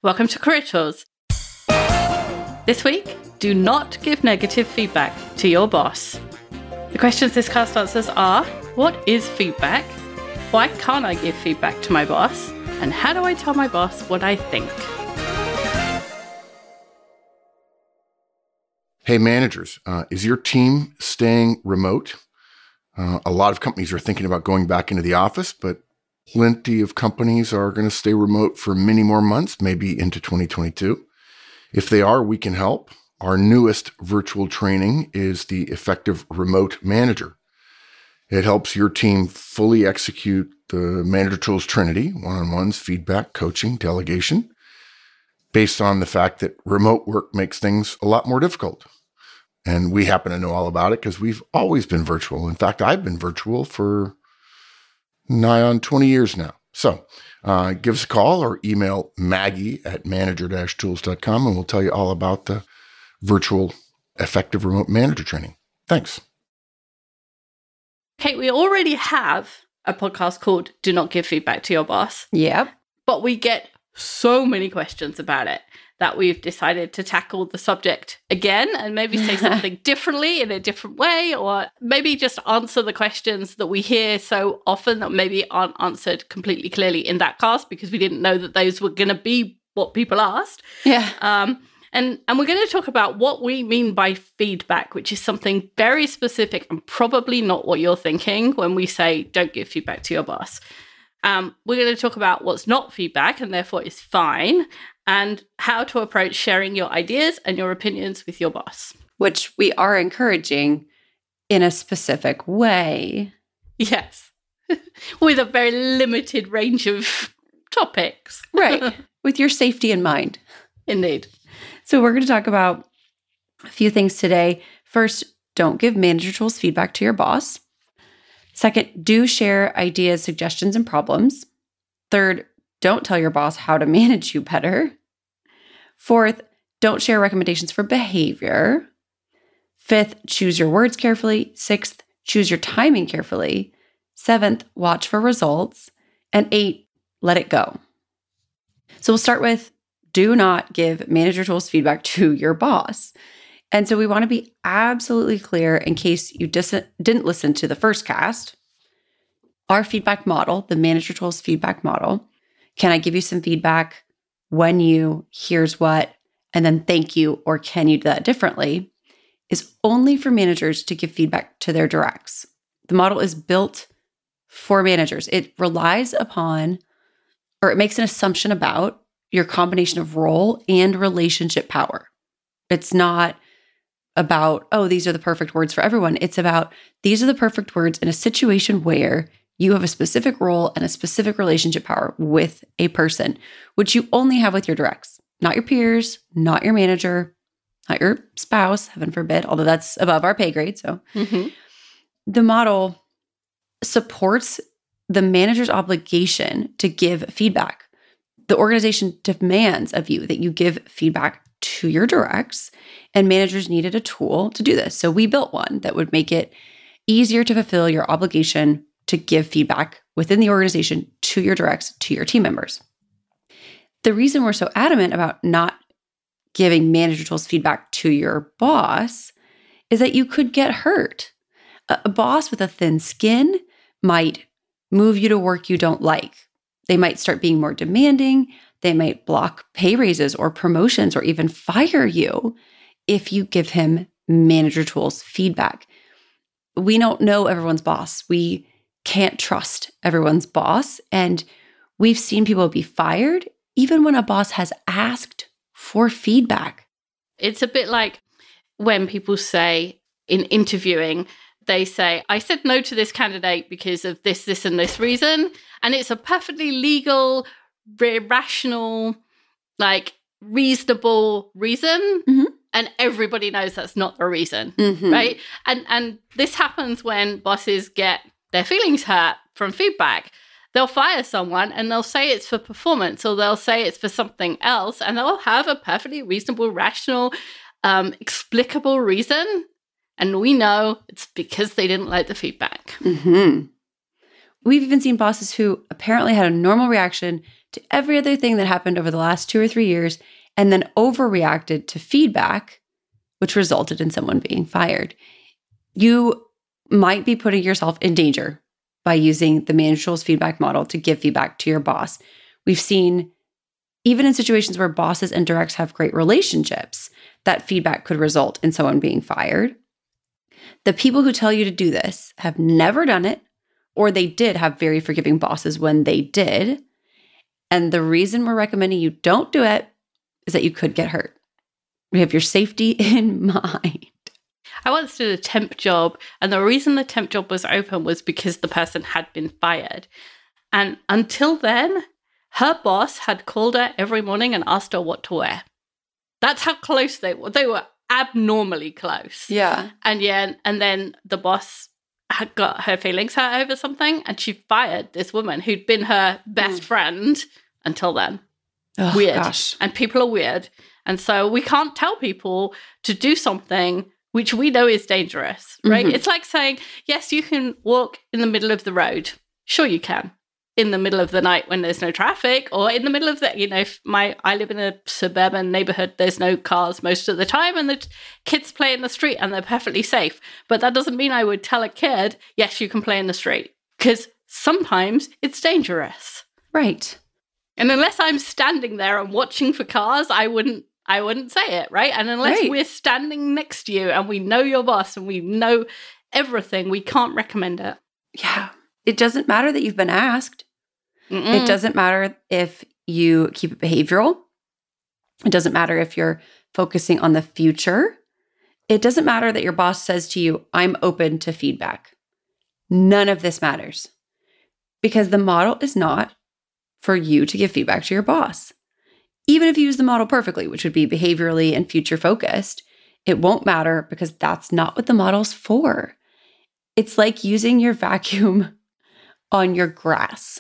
Welcome to Career Tools. This week, do not give negative feedback to your boss. The questions this cast answers are, what is feedback? Why can't I give feedback to my boss? And how do I tell my boss what I think? Hey managers, is your team staying remote? A lot of companies are thinking about going back into the office, but plenty of companies are going to stay remote for many more months, maybe into 2022. If they are, we can help. Our newest virtual training is the Effective Remote Manager. It helps your team fully execute the Manager Tools Trinity, one-on-ones, feedback, coaching, delegation, based on the fact that remote work makes things a lot more difficult. And we happen to know all about it because we've always been virtual. In fact, I've been virtual for nigh on 20 years now. So give us a call or email Maggie@manager-tools.com and we'll tell you all about the virtual Effective Remote Manager training. Thanks. Okay, we already have a podcast called Do Not Give Feedback to Your Boss. Yep. But we get so many questions about it that we've decided to tackle the subject again and maybe say something differently in a different way, or maybe just answer the questions that we hear so often that maybe aren't answered completely clearly in that cast because we didn't know that those were going to be what people asked. Yeah. And we're going to talk about what we mean by feedback, which is something very specific and probably not what you're thinking when we say don't give feedback to your boss. We're going to talk about what's not feedback and therefore is fine, and how to approach sharing your ideas and your opinions with your boss. Which we are encouraging in a specific way. Yes. With a very limited range of topics. Right. With your safety in mind. Indeed. So we're going to talk about a few things today. First, don't give Manager Tools feedback to your boss. Second, do share ideas, suggestions, and problems. Third, don't tell your boss how to manage you better. Fourth, don't share recommendations for behavior. Fifth, choose your words carefully. Sixth, choose your timing carefully. Seventh, watch for results. And eight, let it go. So we'll start with do not give Manager Tools feedback to your boss. And so we want to be absolutely clear in case you didn't listen to the first cast. Our feedback model, the Manager Tools feedback model, can I give you some feedback? When you, here's what, and then thank you, or can you do that differently, is only for managers to give feedback to their directs. The model is built for managers. It relies upon, or it makes an assumption about your combination of role and relationship power. It's not about, oh, these are the perfect words for everyone. It's about, these are the perfect words in a situation where you have a specific role and a specific relationship power with a person, which you only have with your directs, not your peers, not your manager, not your spouse, heaven forbid, although that's above our pay grade. So The model supports the manager's obligation to give feedback. The organization demands of you that you give feedback to your directs, and managers needed a tool to do this. So we built one that would make it easier to fulfill your obligation to give feedback within the organization to your directs, to your team members. The reason we're so adamant about not giving Manager Tools feedback to your boss is that you could get hurt. A boss with a thin skin might move you to work you don't like. They might start being more demanding. They might block pay raises or promotions or even fire you if you give him Manager Tools feedback. We don't know everyone's boss. We can't trust everyone's boss. And we've seen people be fired even when a boss has asked for feedback. It's a bit like when people say in interviewing, they say, I said no to this candidate because of this, this, and this reason. And it's a perfectly legal, rational, reasonable reason. Mm-hmm. And everybody knows that's not the reason, right? And this happens when bosses get their feelings hurt from feedback. They'll fire someone and they'll say it's for performance, or they'll say it's for something else, and they'll have a perfectly reasonable, rational, explicable reason. And we know it's because they didn't like the feedback. We've even seen bosses who apparently had a normal reaction to every other thing that happened over the last 2 or 3 years and then overreacted to feedback, which resulted in someone being fired. You might be putting yourself in danger by using the manager tools feedback model to give feedback to your boss. We've seen, even in situations where bosses and directs have great relationships, that feedback could result in someone being fired. The people who tell you to do this have never done it, or they did have very forgiving bosses when they did. And the reason we're recommending you don't do it is that you could get hurt. We have your safety in mind. I once did a temp job, and the reason the temp job was open was because the person had been fired. And until then, her boss had called her every morning and asked her what to wear. That's how close they were. They were abnormally close. Yeah. And then the boss had got her feelings hurt over something, and she fired this woman who'd been her best friend until then. Oh, weird. Gosh. And people are weird. And so we can't tell people to do something which we know is dangerous, right? Mm-hmm. It's like saying, yes, you can walk in the middle of the road. Sure you can. In the middle of the night when there's no traffic, or in the middle of the, if I live in a suburban neighborhood, there's no cars most of the time, and the kids play in the street and they're perfectly safe. But that doesn't mean I would tell a kid, yes, you can play in the street, because sometimes it's dangerous. Right. And unless I'm standing there and watching for cars, I wouldn't say it, right? And unless we're standing next to you and we know your boss and we know everything, we can't recommend it. Yeah. It doesn't matter that you've been asked. Mm-mm. It doesn't matter if you keep it behavioral. It doesn't matter if you're focusing on the future. It doesn't matter that your boss says to you, I'm open to feedback. None of this matters, because the model is not for you to give feedback to your boss. Even if you use the model perfectly, which would be behaviorally and future focused, it won't matter, because that's not what the model's for. It's like using your vacuum on your grass.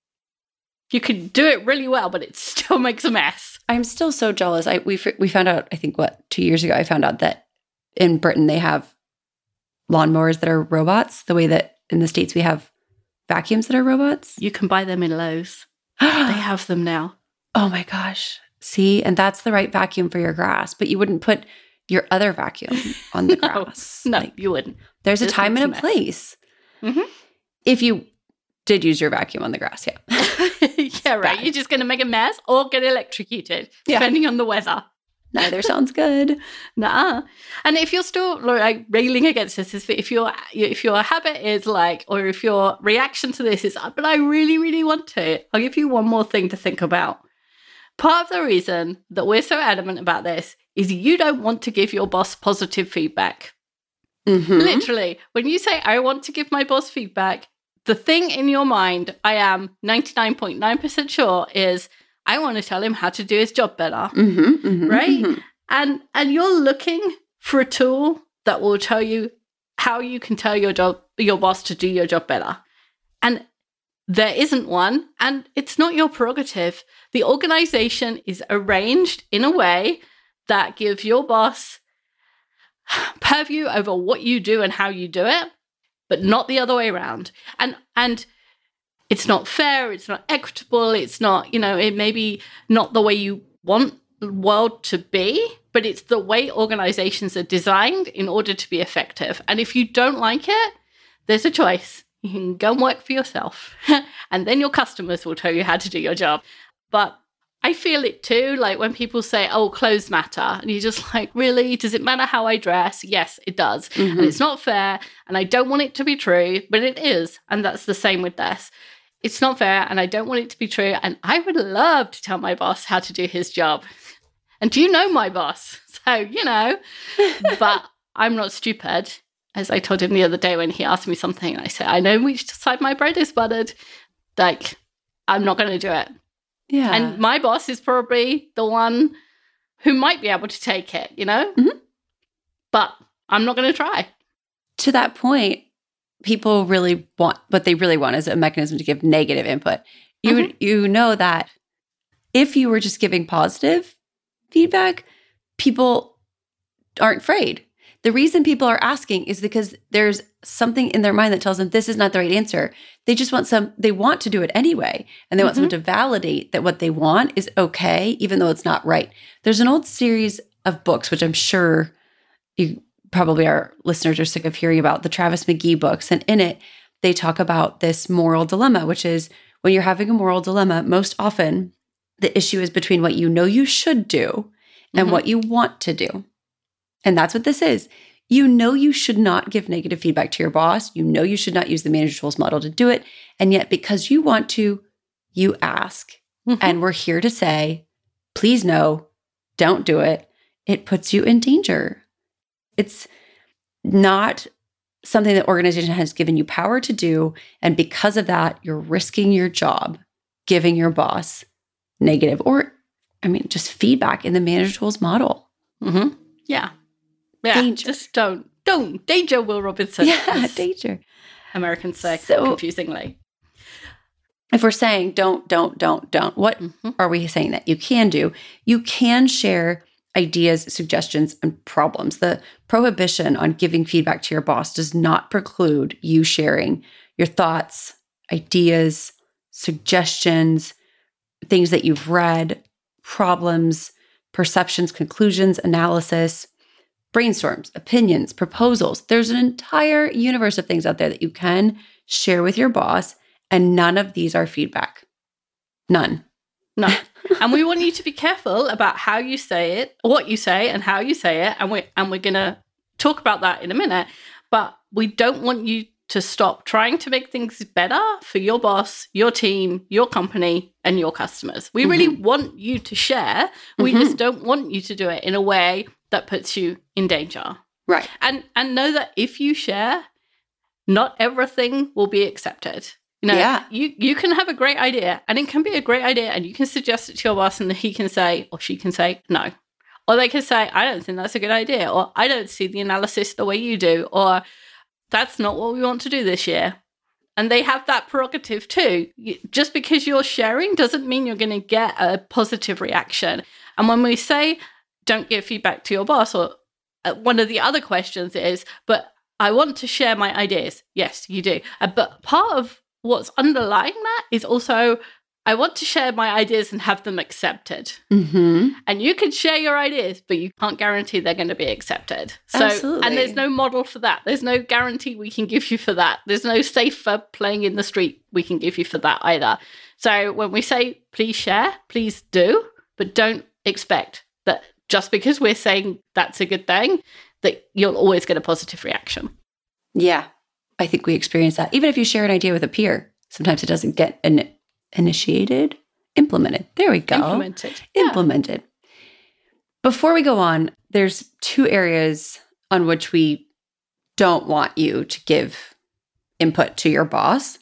You could do it really well, but it still makes a mess. I'm still so jealous. We found out, I think, 2 years ago, I found out that in Britain they have lawnmowers that are robots, the way that in the States we have vacuums that are robots. You can buy them in Lowe's. They have them now. Oh my gosh. See? And that's the right vacuum for your grass, but you wouldn't put your other vacuum on the grass. No, you wouldn't. There's a time and a place. Mm-hmm. If you did use your vacuum on the grass, yeah. Yeah, right. Bad. You're just going to make a mess or get electrocuted, depending on the weather. Neither sounds good. Nah. And if you're still railing against this, if your habit is or if your reaction to this is, but I really, really want to, I'll give you one more thing to think about. Part of the reason that we're so adamant about this is you don't want to give your boss positive feedback. Mm-hmm. Literally, when you say, I want to give my boss feedback, the thing in your mind, I am 99.9% sure, is I want to tell him how to do his job better, Mm-hmm, mm-hmm, right? Mm-hmm. And you're looking for a tool that will tell you how you can tell your boss to do your job better. And there isn't one, and it's not your prerogative. The organization is arranged in a way that gives your boss purview over what you do and how you do it, but not the other way around. And it's not fair, it's not equitable, it's not, it may be not the way you want the world to be, but it's the way organizations are designed in order to be effective. And if you don't like it, there's a choice. You can go and work for yourself, and then your customers will tell you how to do your job. But I feel it too, when people say, oh, clothes matter. And you're just like, really? Does it matter how I dress? Yes, it does. Mm-hmm. And it's not fair. And I don't want it to be true, but it is. And that's the same with this. It's not fair, and I don't want it to be true. And I would love to tell my boss how to do his job. And do you know my boss? So, but I'm not stupid. As I told him the other day when he asked me something, I said, I know which side my bread is buttered. I'm not going to do it. Yeah. And my boss is probably the one who might be able to take it, Mm-hmm. But I'm not going to try. To that point, people really want, what they really want is a mechanism to give negative input. You know that if you were just giving positive feedback, people aren't afraid. The reason people are asking is because there's something in their mind that tells them this is not the right answer. They just they want to do it anyway. And they want someone to validate that what they want is okay, even though it's not right. There's an old series of books, which I'm sure you probably our listeners are sick of hearing about, the Travis McGee books. And in it, they talk about this moral dilemma, which is when you're having a moral dilemma, most often the issue is between what you know you should do and what you want to do. And that's what this is. You know you should not give negative feedback to your boss. You know you should not use the manager tools model to do it. And yet because you want to, you ask. And we're here to say, please no, don't do it. It puts you in danger. It's not something that organization has given you power to do. And because of that, you're risking your job, giving your boss negative or, just feedback in the manager tools model. Yeah. Danger. Just don't. Danger, Will Robinson. Yeah, danger. Americans say confusingly. If we're saying don't, what are we saying that you can do? You can share ideas, suggestions, and problems. The prohibition on giving feedback to your boss does not preclude you sharing your thoughts, ideas, suggestions, things that you've read, problems, perceptions, conclusions, analysis, brainstorms, opinions, proposals. There's an entire universe of things out there that you can share with your boss, and none of these are feedback. None. No. And we want you to be careful about how you say it, what you say, and how you say it. And we're going to talk about that in a minute. But we don't want you to stop trying to make things better for your boss, your team, your company, and your customers. We really want you to share. We just don't want you to do it in a way that puts you in danger. Right. And know that if you share, not everything will be accepted. You can have a great idea, and it can be a great idea, and you can suggest it to your boss, and he can say, or she can say, no. Or they can say, I don't think that's a good idea, or I don't see the analysis the way you do, or that's not what we want to do this year. And they have that prerogative too. Just because you're sharing doesn't mean you're going to get a positive reaction. And when we say, don't give feedback to your boss, or one of the other questions is, but I want to share my ideas. Yes, you do. But part of what's underlying that is also, I want to share my ideas and have them accepted. And you can share your ideas, but you can't guarantee they're going to be accepted. So, absolutely. And there's no model for that. There's no guarantee we can give you for that. There's no safer playing in the street we can give you for that either. So when we say, please share, please do, but don't expect that just because we're saying that's a good thing, that you'll always get a positive reaction. Yeah, I think we experience that. Even if you share an idea with a peer, sometimes it doesn't get initiated, implemented. There we go. Implemented. Before we go on, there's two areas on which we don't want you to give input to your boss.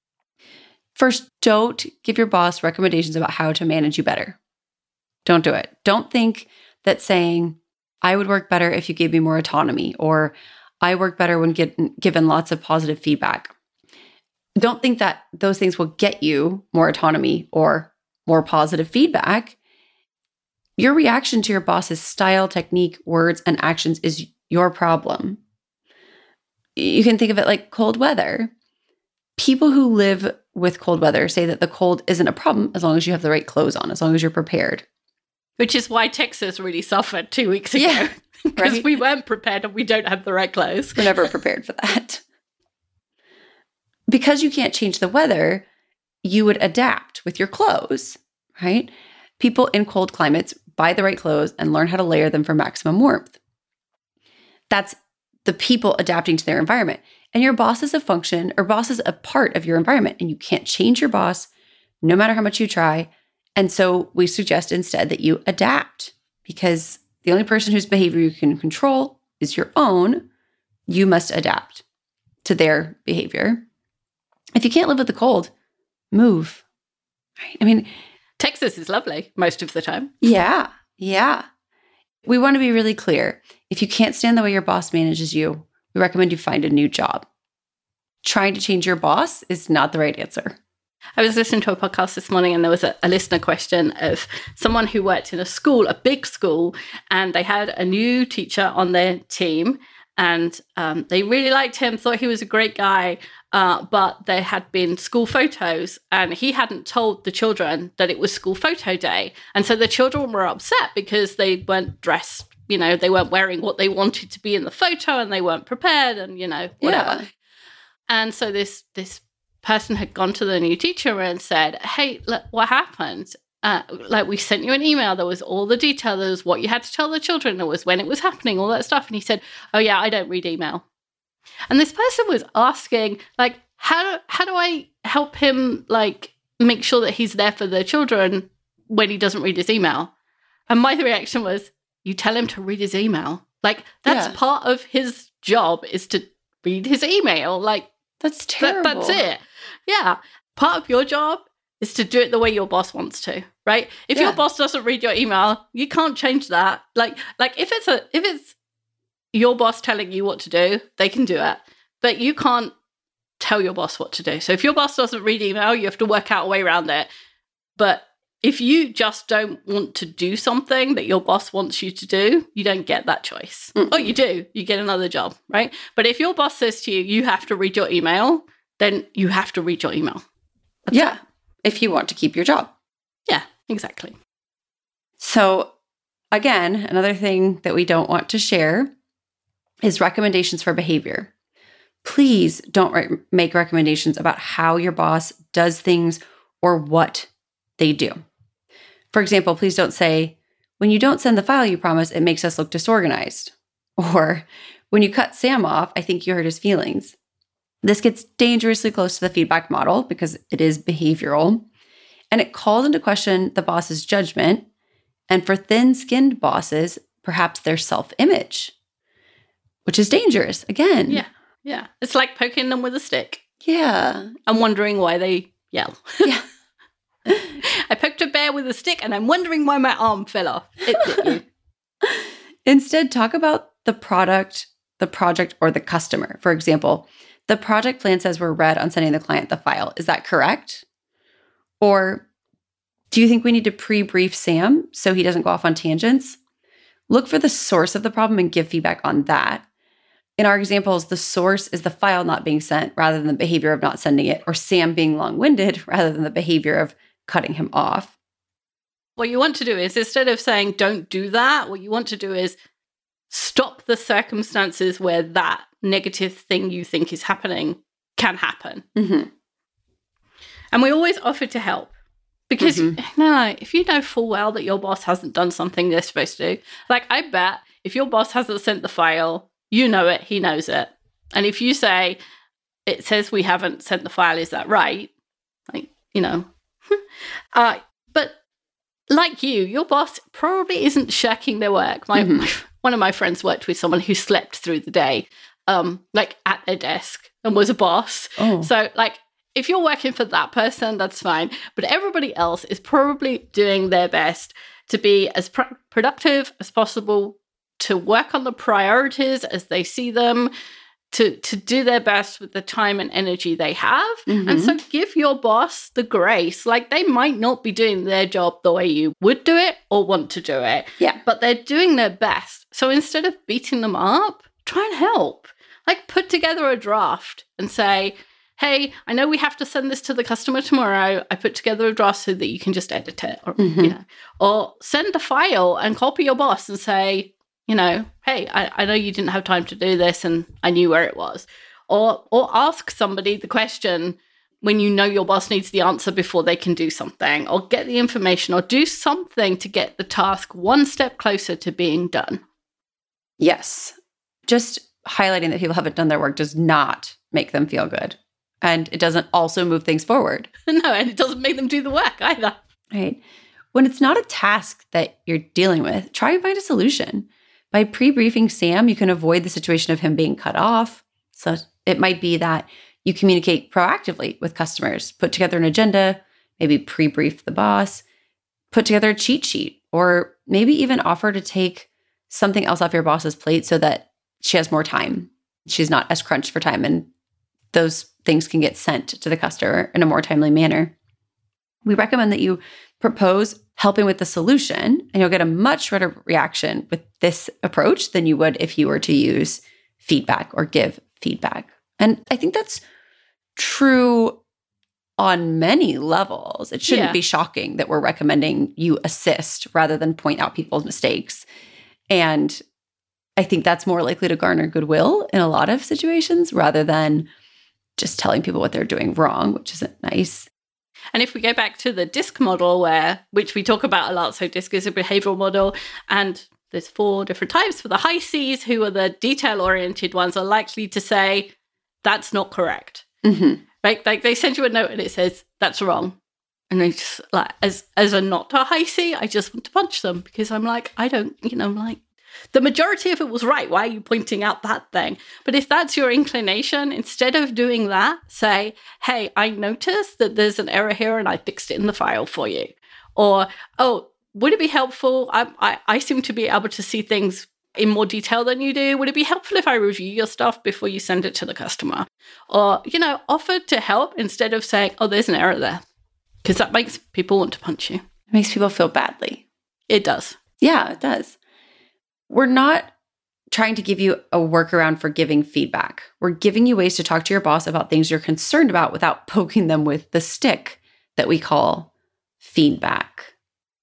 First, don't give your boss recommendations about how to manage you better. Don't do it. Don't think that saying, I would work better if you gave me more autonomy, or I work better when given lots of positive feedback. Don't think that those things will get you more autonomy or more positive feedback. Your reaction to your boss's style, technique, words, and actions is your problem. You can think of it like cold weather. People who live with cold weather say that the cold isn't a problem as long as you have the right clothes on, as long as you're prepared. Which is why Texas really suffered 2 weeks ago. Yeah, because we weren't prepared and we don't have the right clothes. We're never prepared for that. Because you can't change the weather, you would adapt with your clothes, right? People in cold climates buy the right clothes and learn how to layer them for maximum warmth. That's the people adapting to their environment. And your boss is a function, or boss is a part of your environment, and you can't change your boss no matter how much you try. And so we suggest instead that you adapt, because the only person whose behavior you can control is your own. You must adapt to their behavior. If you can't live with the cold, move. Right? Texas is lovely most of the time. Yeah. We want to be really clear. If you can't stand the way your boss manages you, we recommend you find a new job. Trying to change your boss is not the right answer. I was listening to a podcast this morning and there was a listener question of someone who worked in a school, a big school, and they had a new teacher on their team and they really liked him, thought he was a great guy, but there had been school photos and he hadn't told the children that it was school photo day. And so the children were upset because they weren't dressed, they weren't wearing what they wanted to be in the photo and they weren't prepared and, whatever. Yeah. And so this person had gone to the new teacher and said, hey, look, what happened? We sent you an email. There was all the detail. There was what you had to tell the children. There was when it was happening, all that stuff. And he said, oh, yeah, I don't read email. And this person was asking, how do I help him, make sure that he's there for the children when he doesn't read his email? And my reaction was, you tell him to read his email. That's part of his job is to read his email. That's terrible. That's it. Yeah. Part of your job is to do it the way your boss wants to, right? If your boss doesn't read your email, you can't change that. If it's your boss telling you what to do, they can do it. But you can't tell your boss what to do. So if your boss doesn't read email, you have to work out a way around it. But if you just don't want to do something that your boss wants you to do, you don't get that choice. Mm-hmm. Oh, you do. You get another job, right? But if your boss says to you, you have to read your email, then you have to read your email. That's it. If you want to keep your job. Yeah, exactly. So again, another thing that we don't want to share is recommendations for behavior. Please don't make recommendations about how your boss does things or what they do. For example, please don't say, when you don't send the file you promised, it makes us look disorganized. Or, when you cut Sam off, I think you hurt his feelings. This gets dangerously close to the feedback model because it is behavioral, and it calls into question the boss's judgment, and for thin-skinned bosses, perhaps their self-image, which is dangerous, again. Yeah. It's like poking them with a stick. Yeah. I'm wondering why they yell. Yeah. I poked a bear with a stick and I'm wondering why my arm fell off. It hit you. Instead, talk about the product, the project, or the customer. For example, the project plan says we're red on sending the client the file. Is that correct? Or do you think we need to pre-brief Sam so he doesn't go off on tangents? Look for the source of the problem and give feedback on that. In our examples, the source is the file not being sent rather than the behavior of not sending it, or Sam being long-winded rather than the behavior of cutting him off. What you want to do is, instead of saying don't do that, what you want to do is stop the circumstances where that negative thing you think is happening can happen. Mm-hmm. And we always offer to help. Because if you know full well that your boss hasn't done something they're supposed to do, I bet if your boss hasn't sent the file, you know it, he knows it. And if you say, it says we haven't sent the file, is that right? But like your boss probably isn't shirking their work. One of my friends worked with someone who slept through the day, at their desk and was a boss. Oh. So if you're working for that person, that's fine. But everybody else is probably doing their best to be as productive as possible, to work on the priorities as they see them, to do their best with the time and energy they have. Mm-hmm. And so give your boss the grace. They might not be doing their job the way you would do it or want to do it. Yeah. But they're doing their best. So instead of beating them up, try and help. Put together a draft and say, hey, I know we have to send this to the customer tomorrow. I put together a draft so that you can just edit it. Or send the file and copy your boss and say, hey, I know you didn't have time to do this and I knew where it was. Or ask somebody the question when you know your boss needs the answer before they can do something, or get the information, or do something to get the task one step closer to being done. Yes. Just highlighting that people haven't done their work does not make them feel good. And it doesn't also move things forward. No, and it doesn't make them do the work either. Right. When it's not a task that you're dealing with, try and find a solution. By pre-briefing Sam, you can avoid the situation of him being cut off. So it might be that you communicate proactively with customers, put together an agenda, maybe pre-brief the boss, put together a cheat sheet, or maybe even offer to take something else off your boss's plate so that she has more time. She's not as crunched for time and those things can get sent to the customer in a more timely manner. We recommend that you propose helping with the solution, and you'll get a much better reaction with this approach than you would if you were to use feedback or give feedback. And I think that's true on many levels. It shouldn't be shocking that we're recommending you assist rather than point out people's mistakes. And I think that's more likely to garner goodwill in a lot of situations rather than just telling people what they're doing wrong, which isn't nice. And if we go back to the DISC model, which we talk about a lot, so DISC is a behavioral model, and there's 4 different types. For the high Cs, who are the detail-oriented ones, are likely to say, that's not correct. Mm-hmm. Like they send you a note and it says, that's wrong. And I just, like, as a not a high C, I just want to punch them because I'm like, I don't, like, the majority of it was right. Why are you pointing out that thing? But if that's your inclination, instead of doing that, say, hey, I noticed that there's an error here and I fixed it in the file for you. Or, oh, would it be helpful? I seem to be able to see things in more detail than you do. Would it be helpful if I review your stuff before you send it to the customer? Or, offer to help instead of saying, oh, there's an error there. Because that makes people want to punch you. It makes people feel badly. It does. Yeah, it does. We're not trying to give you a workaround for giving feedback. We're giving you ways to talk to your boss about things you're concerned about without poking them with the stick that we call feedback.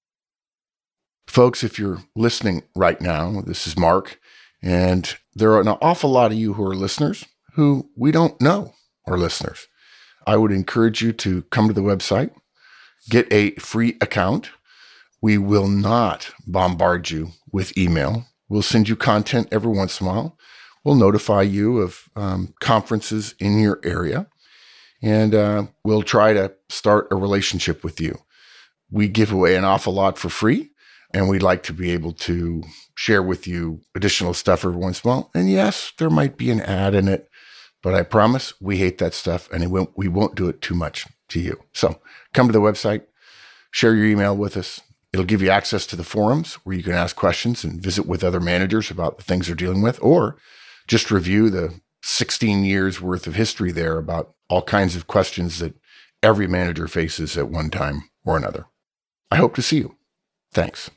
Folks, if you're listening right now, this is Mark, and there are an awful lot of you who are listeners who we don't know are listeners. I would encourage you to come to the website, get a free account. We will not bombard you with email. We'll send you content every once in a while. We'll notify you of conferences in your area, and we'll try to start a relationship with you. We give away an awful lot for free, and we'd like to be able to share with you additional stuff every once in a while. And yes, there might be an ad in it, but I promise we hate that stuff, and we won't do it too much to you. So come to the website, share your email with us. It'll give you access to the forums where you can ask questions and visit with other managers about the things they're dealing with, or just review the 16 years worth of history there about all kinds of questions that every manager faces at one time or another. I hope to see you. Thanks.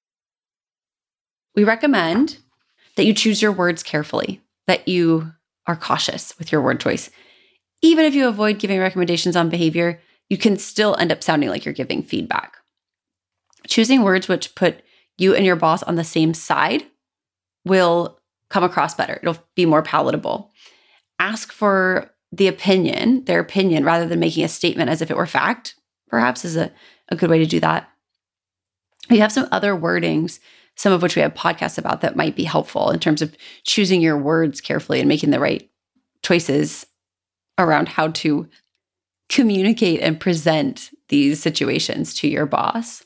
We recommend that you choose your words carefully, that you are cautious with your word choice. Even if you avoid giving recommendations on behavior, you can still end up sounding like you're giving feedback. Choosing words which put you and your boss on the same side will come across better. It'll be more palatable. Ask for their opinion, rather than making a statement as if it were fact, perhaps is a good way to do that. We have some other wordings, some of which we have podcasts about, that might be helpful in terms of choosing your words carefully and making the right choices around how to communicate and present these situations to your boss.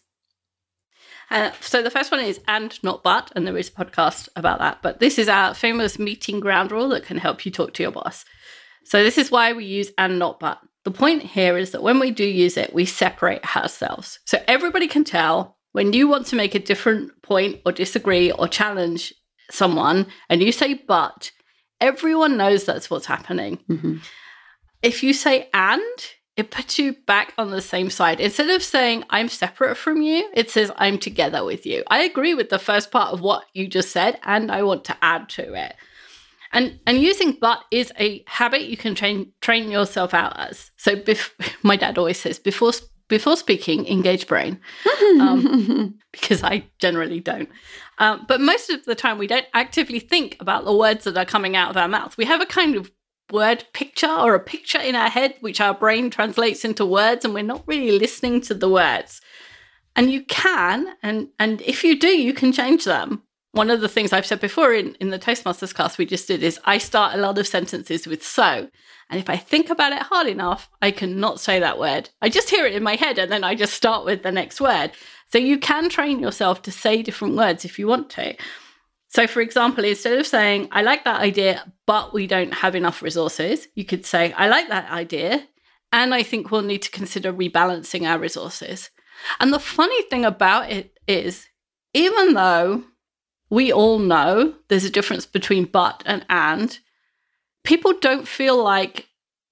So the first one is and, not but, and there is a podcast about that. But this is our famous meeting ground rule that can help you talk to your boss. So this is why we use and, not but. The point here is that when we do use it, we separate ourselves. So everybody can tell when you want to make a different point or disagree or challenge someone and you say but, everyone knows that's what's happening. Mm-hmm. If you say and, it puts you back on the same side. Instead of saying, I'm separate from you, it says, I'm together with you. I agree with the first part of what you just said, and I want to add to it. And using but is a habit you can train yourself out as. So my dad always says, before speaking, engage brain, because I generally don't. But most of the time, we don't actively think about the words that are coming out of our mouth. We have a kind of word picture or a picture in our head, which our brain translates into words, and we're not really listening to the words. And you can, and if you do, you can change them. One of the things I've said before in the Toastmasters class we just did is I start a lot of sentences with so. And if I think about it hard enough, I can not say that word. I just hear it in my head and then I just start with the next word. So you can train yourself to say different words if you want to. So for example, instead of saying, I like that idea, but we don't have enough resources, you could say, I like that idea, and I think we'll need to consider rebalancing our resources. And the funny thing about it is, even though we all know there's a difference between but and, people don't feel like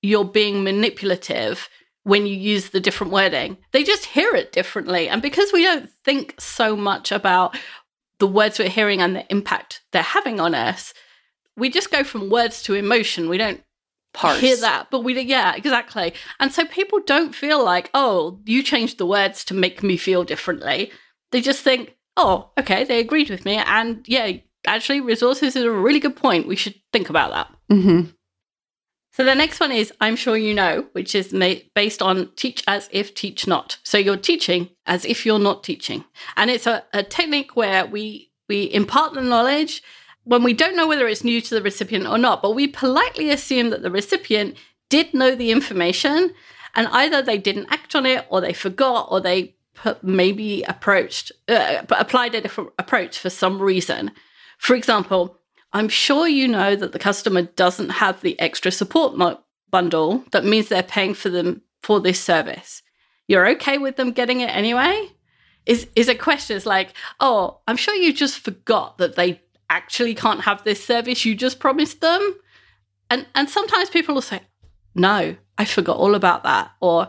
you're being manipulative when you use the different wording. They just hear it differently. And because we don't think so much about the words we're hearing and the impact they're having on us, we just go from words to emotion. We don't hear that, but yeah, exactly. And so people don't feel like, oh, you changed the words to make me feel differently. They just think, oh, okay, they agreed with me. And yeah, actually, resources is a really good point. We should think about that. Mm-hmm. So the next one is I'm sure you know, which is based on teach as if, teach not. So you're teaching as if you're not teaching. And it's a technique where we impart the knowledge when we don't know whether it's new to the recipient or not, but we politely assume that the recipient did know the information, and either they didn't act on it, or they forgot, or they applied a different approach for some reason. For example, I'm sure you know that the customer doesn't have the extra support bundle that means they're paying for this service. You're okay with them getting it anyway? Is a question. It's like, oh, I'm sure you just forgot that they actually can't have this service you just promised them. And sometimes people will say, no, I forgot all about that. Or,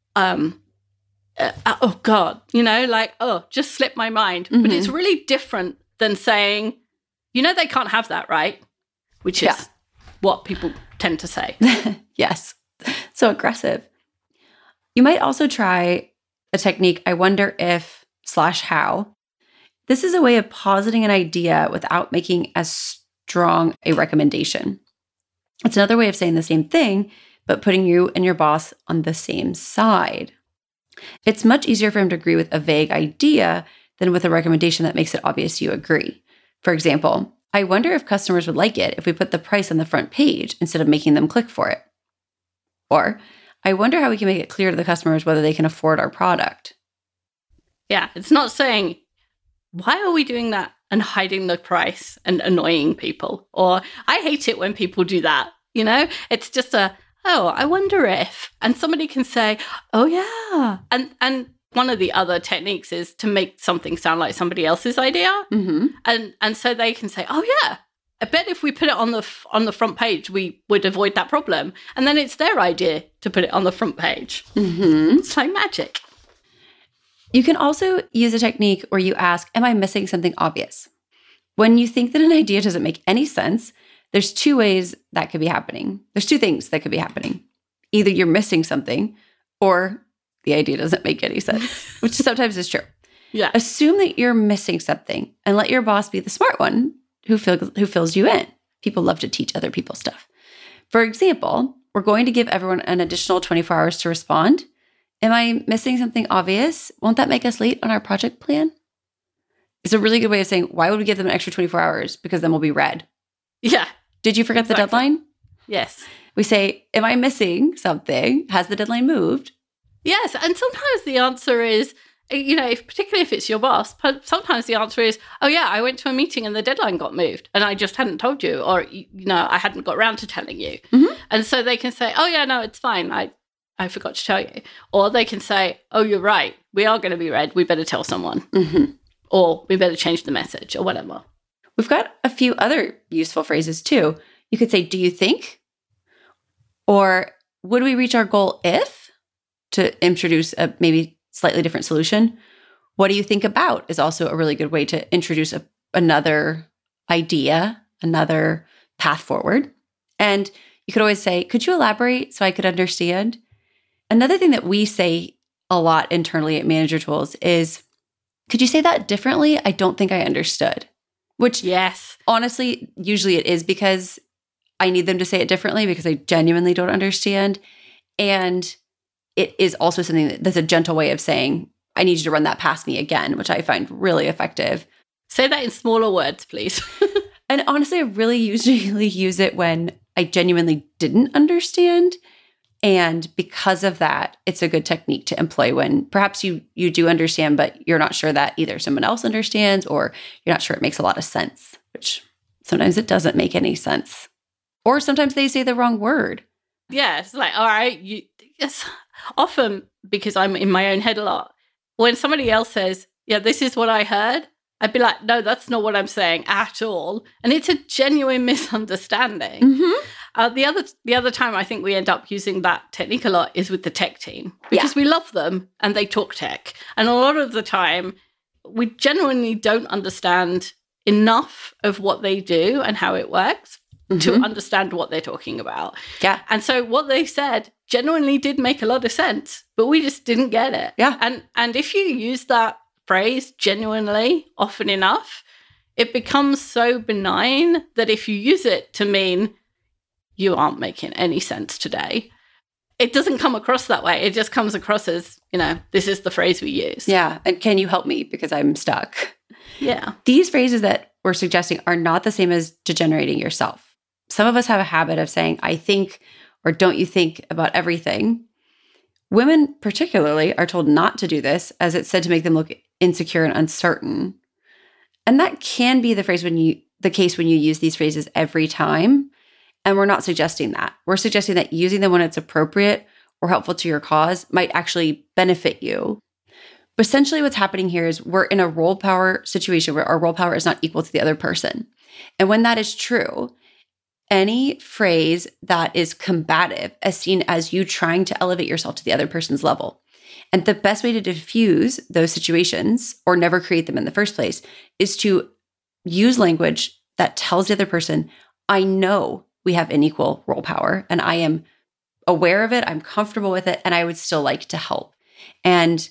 oh God, just slipped my mind. Mm-hmm. But it's really different than saying, they can't have that, right? Which is what people tend to say. Yes. So aggressive. You might also try a technique, I wonder if /how. This is a way of positing an idea without making as strong a recommendation. It's another way of saying the same thing, but putting you and your boss on the same side. It's much easier for him to agree with a vague idea than with a recommendation that makes it obvious you agree. For example, I wonder if customers would like it if we put the price on the front page instead of making them click for it. Or, I wonder how we can make it clear to the customers whether they can afford our product. Yeah, it's not saying, why are we doing that and hiding the price and annoying people? Or, I hate it when people do that. It's just I wonder if. And somebody can say, oh, yeah. And one of the other techniques is to make something sound like somebody else's idea. Mm-hmm. And so they can say, oh, yeah, I bet if we put it on the front page, we would avoid that problem. And then it's their idea to put it on the front page. Mm-hmm. It's like magic. You can also use a technique where you ask, am I missing something obvious? When you think that an idea doesn't make any sense, there's two ways that could be happening. There's two things that could be happening. Either you're missing something or the idea doesn't make any sense, which sometimes is true. Yeah. Assume that you're missing something and let your boss be the smart one who fills you in. People love to teach other people stuff. For example, we're going to give everyone an additional 24 hours to respond. Am I missing something obvious? Won't that make us late on our project plan? It's a really good way of saying, why would we give them an extra 24 hours? Because then we'll be red. Yeah. Did you forget the deadline? Yes. We say, am I missing something? Has the deadline moved? Yes. And sometimes the answer is, particularly if it's your boss, sometimes the answer is, oh, yeah, I went to a meeting and the deadline got moved and I just hadn't told you, or, I hadn't got around to telling you. Mm-hmm. And so they can say, oh, yeah, no, it's fine. I forgot to tell you. Or they can say, oh, you're right. We are going to be red. We better tell someone. Mm-hmm. Or we better change the message or whatever. We've got a few other useful phrases too. You could say, do you think? Or would we reach our goal if? To introduce a maybe slightly different solution. What do you think about is also a really good way to introduce another idea, another path forward. And you could always say, could you elaborate so I could understand? Another thing that we say a lot internally at Manager Tools is, could you say that differently? I don't think I understood. Which, yes, honestly, usually it is because I need them to say it differently because I genuinely don't understand. And it is also something that's a gentle way of saying, I need you to run that past me again, which I find really effective. Say that in smaller words, please. And honestly, I really usually use it when I genuinely didn't understand. And because of that, it's a good technique to employ when perhaps you do understand, but you're not sure that either someone else understands or you're not sure it makes a lot of sense, which sometimes it doesn't make any sense. Or sometimes they say the wrong word. Yeah, it's like, all right, yes. Often, because I'm in my own head a lot, when somebody else says, yeah, this is what I heard, I'd be like, no, that's not what I'm saying at all. And it's a genuine misunderstanding. Mm-hmm. The other time I think we end up using that technique a lot is with the tech team, because we love them and they talk tech. And a lot of the time we genuinely don't understand enough of what they do and how it works to understand what they're talking about. Yeah. And so what they said genuinely did make a lot of sense, but we just didn't get it. Yeah. And if you use that phrase genuinely often enough, it becomes so benign that if you use it to mean you aren't making any sense today, it doesn't come across that way. It just comes across as, this is the phrase we use. Yeah. And can you help me because I'm stuck? Yeah. These phrases that we're suggesting are not the same as degenerating yourself. Some of us have a habit of saying, I think, or don't you think about everything. Women particularly are told not to do this, as it's said to make them look insecure and uncertain. And that can be the case when you use these phrases every time. And we're not suggesting that. We're suggesting that using them when it's appropriate or helpful to your cause might actually benefit you. But essentially what's happening here is we're in a role power situation where our role power is not equal to the other person. And when that is true, any phrase that is combative is seen as you trying to elevate yourself to the other person's level. And the best way to diffuse those situations or never create them in the first place is to use language that tells the other person, I know we have unequal role power and I am aware of it, I'm comfortable with it, and I would still like to help. And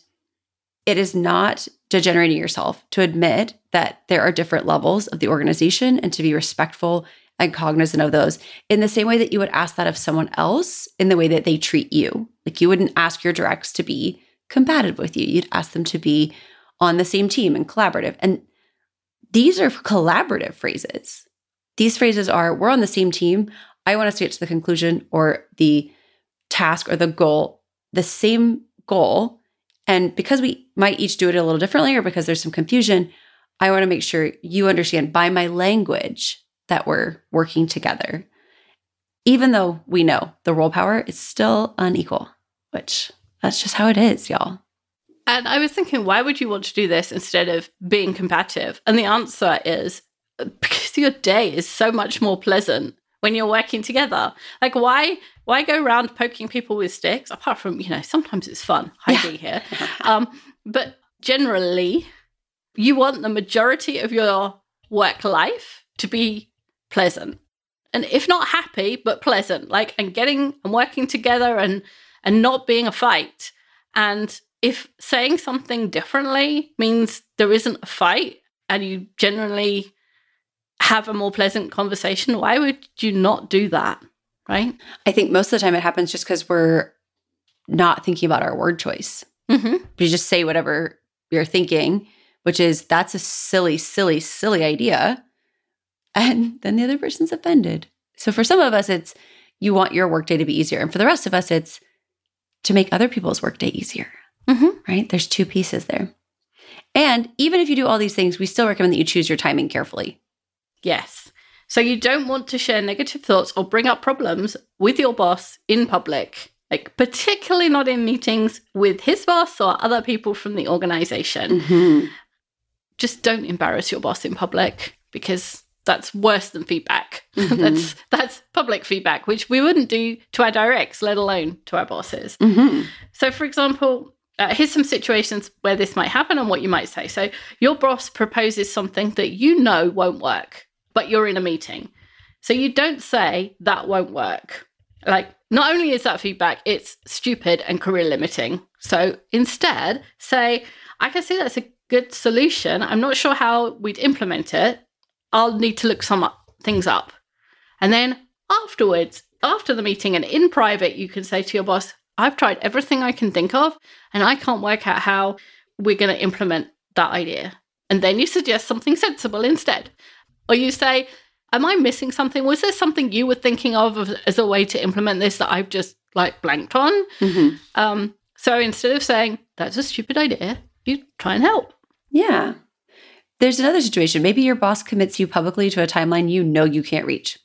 it is not degenerating yourself to admit that there are different levels of the organization and to be respectful and cognizant of those in the same way that you would ask that of someone else in the way that they treat you. Like you wouldn't ask your directs to be combative with you. You'd ask them to be on the same team and collaborative. And these are collaborative phrases. These phrases are, we're on the same team. I want us to get to the conclusion or the task or the goal, the same goal. And because we might each do it a little differently or because there's some confusion, I want to make sure you understand by my language that we're working together. Even though we know the role power is still unequal, which that's just how it is, y'all. And I was thinking, why would you want to do this instead of being combative? And the answer is because your day is so much more pleasant when you're working together. Like, why go around poking people with sticks? Apart from, sometimes it's fun hiding here. But generally, you want the majority of your work life to be pleasant. And if not happy, but pleasant, and working together and not being a fight. And if saying something differently means there isn't a fight and you generally have a more pleasant conversation, why would you not do that? Right? I think most of the time it happens just because we're not thinking about our word choice. You just say whatever you're thinking, which is, that's a silly, silly, silly idea. And then the other person's offended. So for some of us, it's you want your workday to be easier. And for the rest of us, it's to make other people's workday easier, right? There's two pieces there. And even if you do all these things, we still recommend that you choose your timing carefully. Yes. So you don't want to share negative thoughts or bring up problems with your boss in public, particularly not in meetings with his boss or other people from the organization. Just don't embarrass your boss in public, because that's worse than feedback. That's public feedback, which we wouldn't do to our directs, let alone to our bosses. So, for example, here's some situations where this might happen and what you might say. So your boss proposes something that you know won't work, but you're in a meeting. So you don't say that won't work. Not only is that feedback, it's stupid and career limiting. So instead, say, I can see that's a good solution. I'm not sure how we'd implement it. I'll need to look some things up. And then afterwards, after the meeting and in private, you can say to your boss, I've tried everything I can think of and I can't work out how we're going to implement that idea. And then you suggest something sensible instead. Or you say, am I missing something? Was there something you were thinking of as a way to implement this that I've just blanked on? So instead of saying, that's a stupid idea, you try and help. Yeah. There's another situation. Maybe your boss commits you publicly to a timeline you know you can't reach.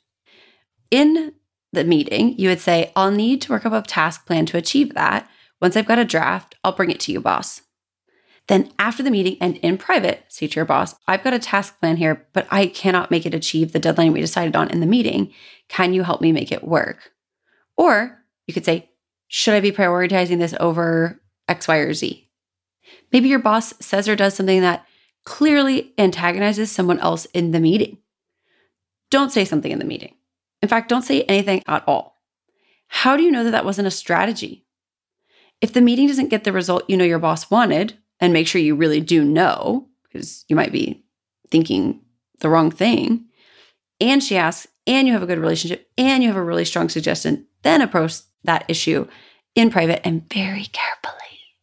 In the meeting, you would say, I'll need to work up a task plan to achieve that. Once I've got a draft, I'll bring it to you, boss. Then after the meeting and in private, say to your boss, I've got a task plan here, but I cannot make it achieve the deadline we decided on in the meeting. Can you help me make it work? Or you could say, should I be prioritizing this over X, Y, or Z? Maybe your boss says or does something that clearly antagonizes someone else in the meeting. Don't say something in the meeting. In fact, don't say anything at all. How do you know that that wasn't a strategy? If the meeting doesn't get the result you know your boss wanted, and make sure you really do know, because you might be thinking the wrong thing, and she asks, and you have a good relationship, and you have a really strong suggestion, then approach that issue in private and very carefully.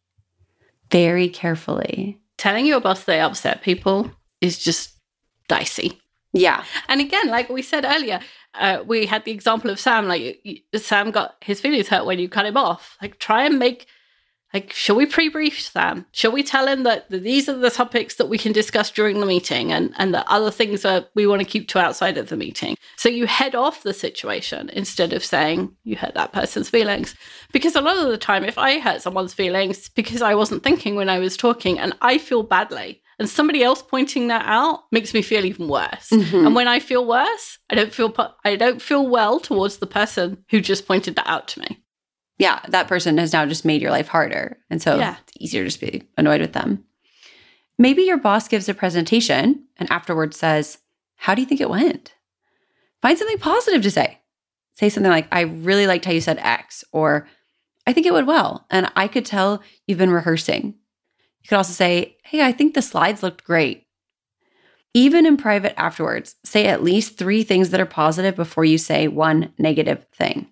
Very carefully. Telling your boss they upset people is just dicey. Yeah. And again, like we said earlier, we had the example of Sam. Sam got his feelings hurt when you cut him off. Try and make... shall we pre-brief Sam? Shall we tell him that these are the topics that we can discuss during the meeting and the other things that we want to keep to outside of the meeting? So you head off the situation instead of saying you hurt that person's feelings. Because a lot of the time, if I hurt someone's feelings because I wasn't thinking when I was talking and I feel badly, and somebody else pointing that out makes me feel even worse. Mm-hmm. And when I feel worse, I don't feel well towards the person who just pointed that out to me. Yeah, that person has now just made your life harder. And so It's easier to just be annoyed with them. Maybe your boss gives a presentation and afterwards says, how do you think it went? Find something positive to say. Say something like, I really liked how you said X, or I think it went well, and I could tell you've been rehearsing. You could also say, hey, I think the slides looked great. Even in private afterwards, say at least 3 things that are positive before you say one negative thing.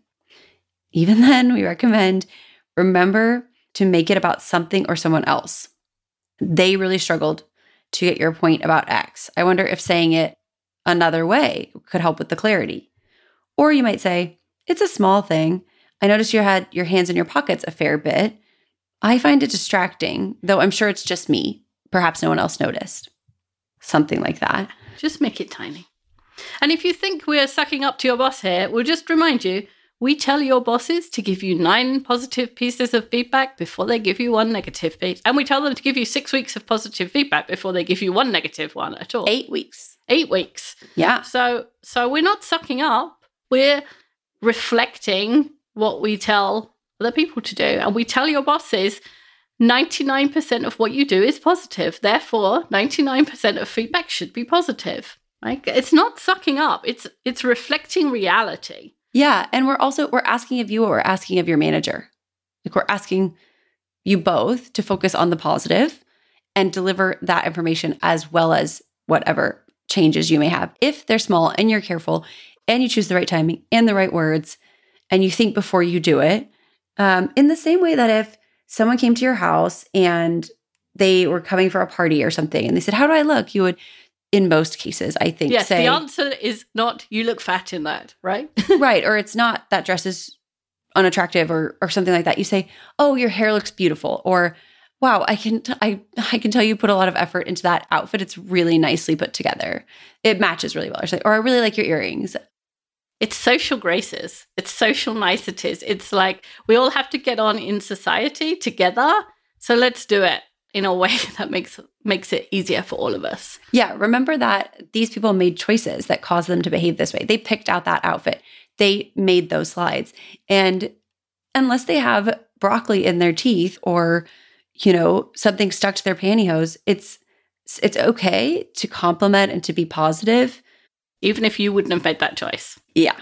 Even then, we recommend, remember to make it about something or someone else. They really struggled to get your point about X. I wonder if saying it another way could help with the clarity. Or you might say, it's a small thing. I noticed you had your hands in your pockets a fair bit. I find it distracting, though I'm sure it's just me. Perhaps no one else noticed. Something like that. Just make it tiny. And if you think we're sucking up to your boss here, we'll just remind you, we tell your bosses to give you 9 positive pieces of feedback before they give you 1 negative piece. And we tell them to give you 6 weeks of positive feedback before they give you 1 negative one at all. 8 weeks. 8 weeks. Yeah. So we're not sucking up. We're reflecting what we tell other people to do. And we tell your bosses 99% of what you do is positive. Therefore, 99% of feedback should be positive. Right? It's not sucking up. It's reflecting reality. Yeah. And we're asking of you what we're asking of your manager. We're asking you both to focus on the positive and deliver that information as well as whatever changes you may have. If they're small and you're careful and you choose the right timing and the right words and you think before you do it, in the same way that if someone came to your house and they were coming for a party or something and they said, how do I look? You would, in most cases, I think, yes, say... the answer is not, you look fat in that, right? Right. Or it's not, that dress is unattractive or something like that. You say, oh, your hair looks beautiful. Or, wow, I can tell you put a lot of effort into that outfit. It's really nicely put together. It matches really well. Or I really like your earrings. It's social graces. It's social niceties. It's like we all have to get on in society together. So let's do it in a way that makes it easier for all of us. Yeah. Remember that these people made choices that caused them to behave this way. They picked out that outfit. They made those slides. And unless they have broccoli in their teeth or, something stuck to their pantyhose, it's okay to compliment and to be positive. Even if you wouldn't have made that choice. Yeah.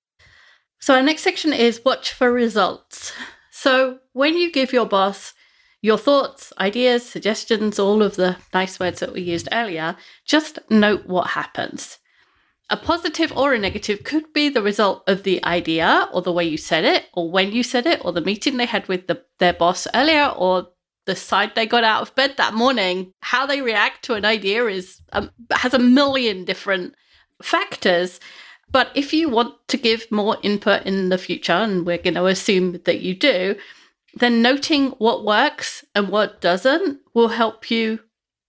So our next section is watch for results. So when you give your boss your thoughts, ideas, suggestions, all of the nice words that we used earlier, just note what happens. A positive or a negative could be the result of the idea or the way you said it or when you said it or the meeting they had with their boss earlier or the side they got out of bed that morning. How they react to an idea has a million different factors. But if you want to give more input in the future, and we're going to assume that you do, then noting what works and what doesn't will help you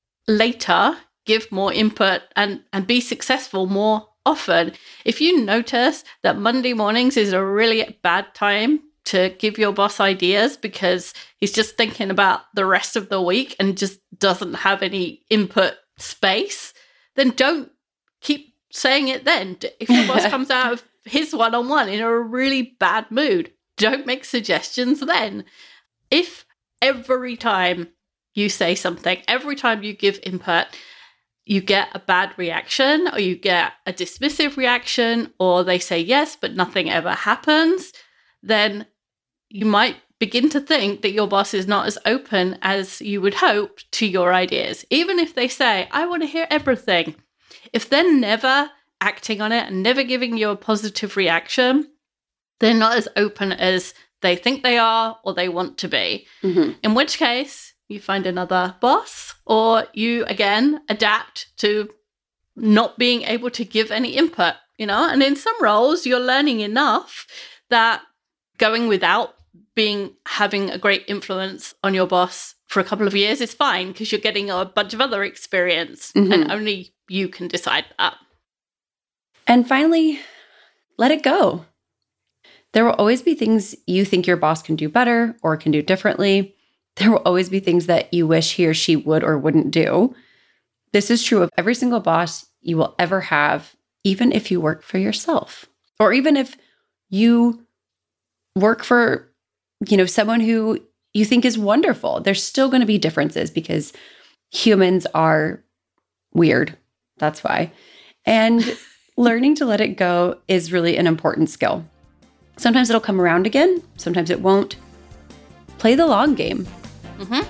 later give more input and be successful more often. If you notice that Monday mornings is a really bad time to give your boss ideas because he's just thinking about the rest of the week and just doesn't have any input space, then don't keep saying it then. If your boss comes out of his one-on-one in a really bad mood, don't make suggestions then. If every time you say something, every time you give input, you get a bad reaction or you get a dismissive reaction or they say yes, but nothing ever happens, then you might begin to think that your boss is not as open as you would hope to your ideas. Even if they say, I want to hear everything. If they're never acting on it and never giving you a positive reaction, they're not as open as they think they are or they want to be. Mm-hmm. In which case, you find another boss or you, again, adapt to not being able to give any input, And in some roles, you're learning enough that going without having a great influence on your boss for a couple of years is fine because you're getting a bunch of other experience and only you can decide that. And finally, let it go. There will always be things you think your boss can do better or can do differently. There will always be things that you wish he or she would or wouldn't do. This is true of every single boss you will ever have, even if you work for yourself, or even if you work for someone who you think is wonderful. There's still going to be differences because humans are weird. That's why. And learning to let it go is really an important skill. Sometimes it'll come around again. Sometimes it won't. Play the long game. Mm-hmm.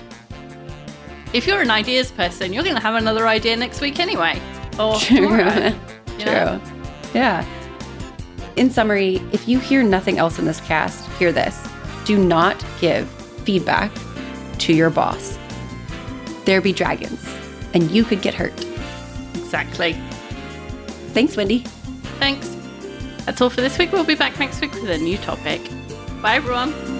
If you're an ideas person, you're going to have another idea next week anyway. Or tomorrow. True. Yeah. In summary, if you hear nothing else in this cast, hear this. Do not give feedback to your boss. There be dragons, and you could get hurt. Exactly. Thanks, Wendy. Thanks. That's all for this week. We'll be back next week with a new topic. Bye, everyone.